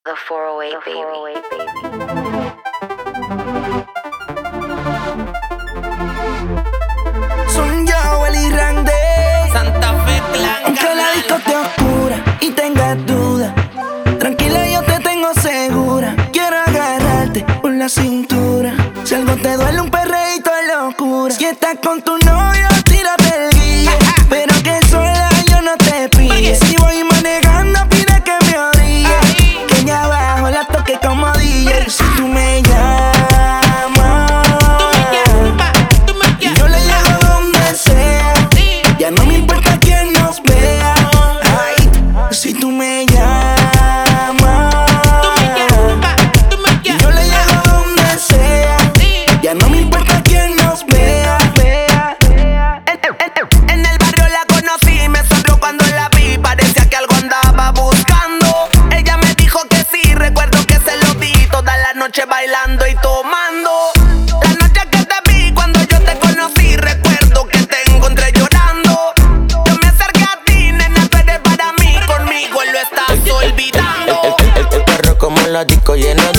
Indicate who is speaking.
Speaker 1: The 408 baby.
Speaker 2: Son yo, el Randy.
Speaker 3: Santa Fe Clan.
Speaker 2: Aunque la disco esté oscura y tengas duda, tranquila, yo te tengo segura. Quiero agarrarte por la cintura. Si algo te duele, un perreíto de locura. Si estás con tu novio, tírate el guille. Pero que sola yo no te pille. Si voy manejando, pide que me orille. Que allá abajo la toque como DJ. Si tú me llamas, y yo le llego donde sea. Ya no me importa quién nos vea. Ay, si tú me llamas, y yo le llego donde sea. Ya no me importa quién nos vea. En el barrio la conocí, me sonrió cuando la vi. Parecía que algo andaba buscando. Ella me dijo que sí, recuerdo que se lo di toda la noche bailando y tomando. La noche que te vi cuando yo te conocí, recuerdo que te encontré llorando. Yo me acerqué a ti, nena, tú eres para mí. Conmigo lo estás olvidando.
Speaker 3: El perro como la disco lleno